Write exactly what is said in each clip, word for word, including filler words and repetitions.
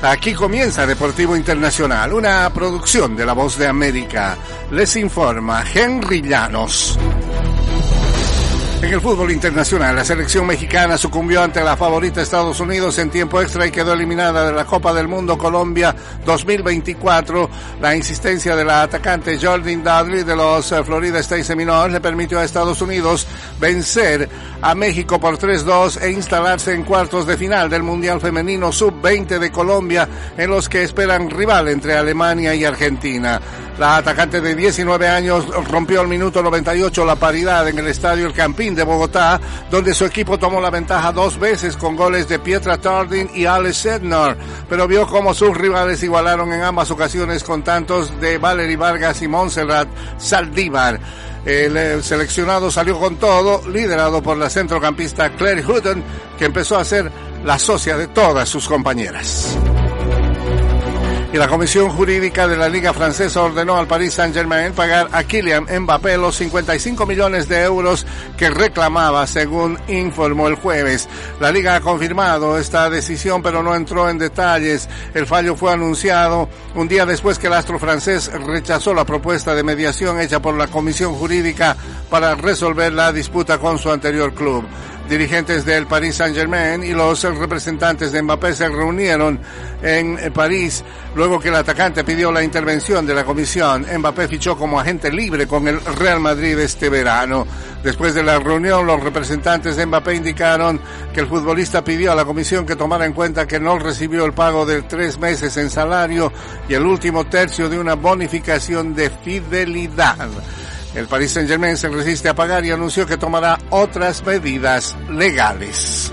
Aquí comienza Deportivo Internacional, una producción de La Voz de América. Les informa Henry Llanos. En el fútbol internacional, la selección mexicana sucumbió ante la favorita Estados Unidos en tiempo extra y quedó eliminada de la Copa del Mundo Colombia dos mil veinticuatro. La insistencia de la atacante Jordan Dudley de los Florida State Seminoles le permitió a Estados Unidos vencer a México por tres dos e instalarse en cuartos de final del Mundial Femenino sub veinte de Colombia, en los que esperan rival entre Alemania y Argentina. La atacante de diecinueve años rompió al minuto noventa y ocho la paridad en el estadio El Campín de Bogotá, donde su equipo tomó la ventaja dos veces con goles de Pietra Tardin y Alex Sednor, pero vio cómo sus rivales igualaron en ambas ocasiones con tantos de Valery Vargas y Montserrat Saldívar. El seleccionado salió con todo, liderado por la centrocampista Claire Houghton, que empezó a ser la socia de todas sus compañeras. Y la Comisión Jurídica de la Liga Francesa ordenó al Paris Saint-Germain pagar a Kylian Mbappé los cincuenta y cinco millones de euros que reclamaba, según informó el jueves. La Liga ha confirmado esta decisión, pero no entró en detalles. El fallo fue anunciado un día después que el astro francés rechazó la propuesta de mediación hecha por la Comisión Jurídica para resolver la disputa con su anterior club. Dirigentes del Paris Saint-Germain y los representantes de Mbappé se reunieron en París luego que el atacante pidió la intervención de la comisión. Mbappé fichó como agente libre con el Real Madrid este verano. Después de la reunión, los representantes de Mbappé indicaron que el futbolista pidió a la comisión que tomara en cuenta que no recibió el pago de tres meses en salario y el último tercio de una bonificación de fidelidad. El Paris Saint-Germain se resiste a pagar y anunció que tomará otras medidas legales.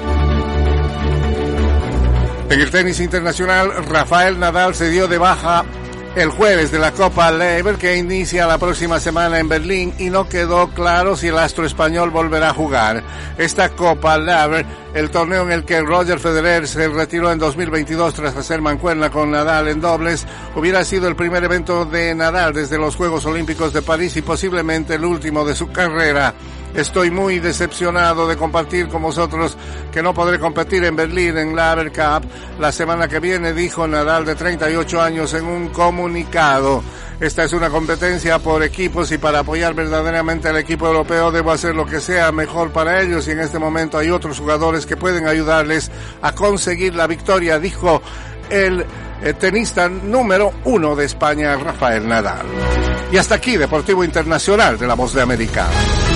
En el tenis internacional, Rafael Nadal se dio de baja el jueves de la Copa Laver, que inicia la próxima semana en Berlín, y no quedó claro si el astro español volverá a jugar. Esta Copa Laver, el torneo en el que Roger Federer se retiró en dos mil veintidós tras hacer mancuerna con Nadal en dobles, hubiera sido el primer evento de Nadal desde los Juegos Olímpicos de París y posiblemente el último de su carrera. Estoy muy decepcionado de compartir con vosotros que no podré competir en Berlín en la Laver Cup la semana que viene, dijo Nadal, de treinta y ocho años, en un comunicado. Esta es una competencia por equipos y para apoyar verdaderamente al equipo europeo debo hacer lo que sea mejor para ellos, y en este momento hay otros jugadores que pueden ayudarles a conseguir la victoria, dijo el eh, tenista número uno de España, Rafael Nadal. Y hasta aquí Deportivo Internacional de La Voz de América.